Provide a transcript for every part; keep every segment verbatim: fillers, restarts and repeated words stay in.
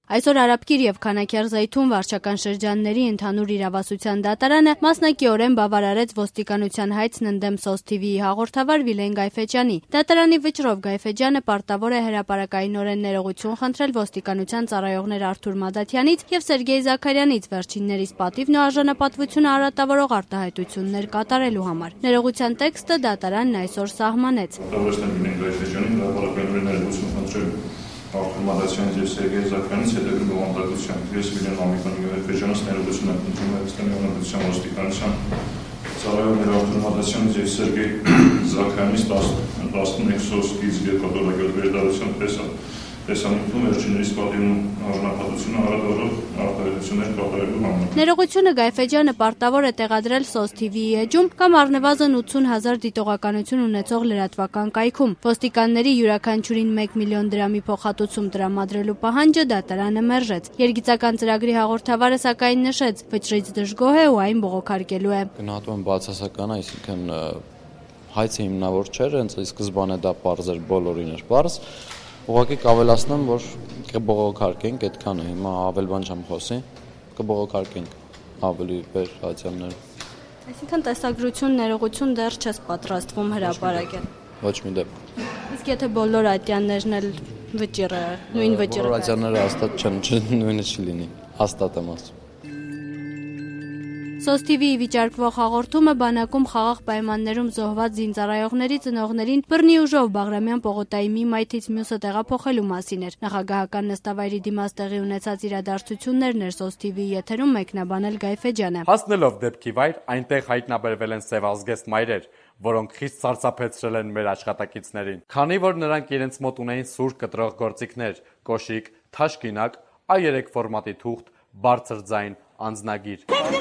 Այսօր Արաբկիր եւ Քանաքերզայթուն վարչական շրջանների ընդհանուր իրավասության դատարանը մասնակիորեն բավարարեց ոստիկանության հայցն ընդդեմ Սոս թիվիի հաղորդավար Վիլեն Գայֆեջյանի։ Դատարանի վճռով Գայֆեջյանը պարտավոր է հրապարակայնորեն ներողություն խնդրել ոստիկանության ծառայողներ Արթուր Մադաթյանից եւ Սերգեյ Զաքարյանից վերջիններիս պատիվն ու արժանապատվությունը արատավորող արտահայտություններ կատարելու համար։ Ներողության տեքստը դատարանն այսօր սահմանեց։ Արթուր Մադաթյանից եւ Սերգեյ Զաքարյանից հետագա բովանդակությամբ ես Վիլեն Գայֆեջյանից ներողություն եմ խնդրում Հայաստանի Հանրապետության ոստիկանության ծառայողներ Արթուր Մադաթյանից եւ Սերգեյ Զաքարյանից տասնմեկ Սոս թիվի կատալոգիոտ վերդարության տեսանյութում վերջիններիս պատիվն արժանապատվությունը արատավորող արտահայտություններ կատարելու համար։ Ներողությունը Գայֆեջյանը պարտավոր է տեղադրել Սոս թիվիի էջում կամ առնվազն ութսուն հազար դիտողականություն ունեցող լրատվական կայքում։ Ոստիկանների յուրաքանչյուրին մեկ միլիոն դրամի փոխհատուցում տրամադրելու պահանջը դատարանը մերժեց։ Երգիծական ծրագրի հաղորդավարը սակայն նշեց, վճռից դժգոհ է ու այն բողոքարկելու է։ Գնահատում եմ բացասական, այսինքն հայցը հիմնավոր չէր, հենց սկզբանե դա պարզ էր, բոլորին էր պարզ։ Ուղղակի կավելացնեմ, որ կբողոքարկենք այդքանը, հիմա ավել բան չեմ խոսի, կբողոքարկենք ավելի վեր հատյաններ։ Այսինքն տեսագրություն, ներողություն դեռ չես պատրաստվում հրապարակել։ Ոչ մի դեպքում։ Իսկ եթե բոլոր ատյաններն էլ վճիռը, նույն վճիռը։ Բոլոր ատյանները հաստատ չեն, նույնը չի լինի, հաստատ եմ ասում։ Սոս թիվիի վիճարկվող հաղորդումը բանակում խաղաղ պայմաններում զոհված զինծառայողների ծնողներին բռնի ուժով Բաղրամյան պողոտայի մի մայթից մյուսը տեղափոխելու մասին էր։ Նախագահական նստավայրի դիմաց տեղի ունեցած իրադարձություններն էր Սոս թիվիի եթերում մեկնաբանել Գայֆեջյանը։ Հասնելով դեպքի վայր, այնտեղ հայտնաբերվել են սևազգեստ մայրեր, որոնք խիստ սարսափեցրել են մեր աշխատակիցներին։ Քանի որ նրանք իրենց մոտ ունեին սուր կտրող գործիքներ՝ կոշիկ, թաշկինակ, այ երեք ֆորմատի թուղթ, բարձր ձայն, անձնագիր։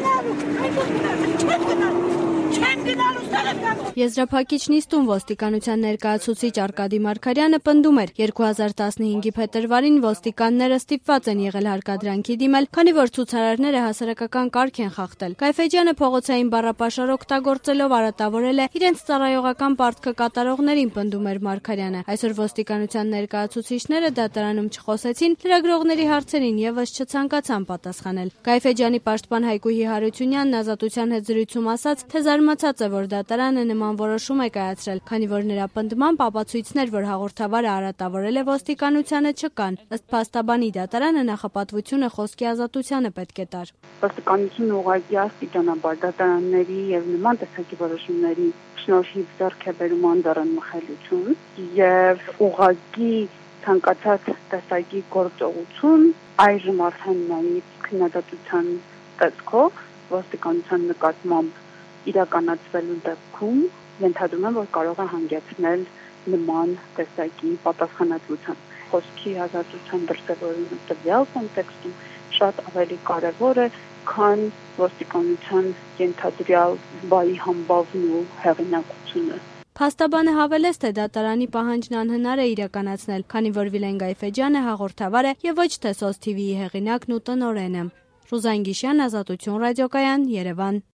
Եզրափակիչ նիստում ոստիկանության ներկայացուցիչ Արկադի Մարգարյանը պնդում էր, երկու հազար տասնհինգի փետրվարին ոստիկանները ստիպված են եղել հարկադրանքի դիմել, քանի որ ցուցարարները հասարակական կարգ են խախտել։ Գայֆեջյանը փողոցային բառապաշար օգտագործելով արատավորել է իրենց ծառայողական պարտքը կատարողներին, պնդում էր Մարգարյանը։ Այսօր ոստիկանության ներկայացուցիչները դատարանում չխոսեցին, լրագրողների հարցերին եւս չցանկացան պատասխանել։ Գայֆեջյանի պաշտպան Հայկուհի Հարությունյանն ազատության հետ զրույցում ասաց, թե զարմացած է, որ դատարանը նման որոշում է կայացրել, քանի որ նրա պնդմամբ ապացույցներ, որ հաղորդավարը արատավորել է ոստիկանությանը, չկան։ Ըստ փաստաբանի դատարանը նախապատվությունը խոսքի ազատությանը պետք է տար։ Ոստիկանությունը ուղղակի աստիճանաբար դատարանների եւ նման տեսակի որոշումների շնորհիվ ձեռք է բերում անդառն մխելություն եւ ուղղակի ցանկացած տեսակի գործողություն այժմ արդեն նաեւ քննադատության տեսքով ոստիկանության նկատմամբ իրականացվելու դեպքում ենթադրում եմ, որ կարող է հանգեցնել նման տեսակի պատասխանատվության։ Խոսքի ազատության դրսևորումը տվյալ կոնտեքստում շատ ավելի կարևոր է, քան ոստիկանության ենթադրյալ զբաղի համբավն ու հեղինակությունը։ Փաստաբանը հավելեց, թե դատարանի պահանջն անհնար է իրականացնել, քանի որ Վիլեն Գայֆեջյանը հաղորդավար է եւ ոչ թե Սոս թիվիի հեղինակն ու տնօրենը։ Ռուզան Գիշյան, Ազատություն ռադիոկայան, Երևան։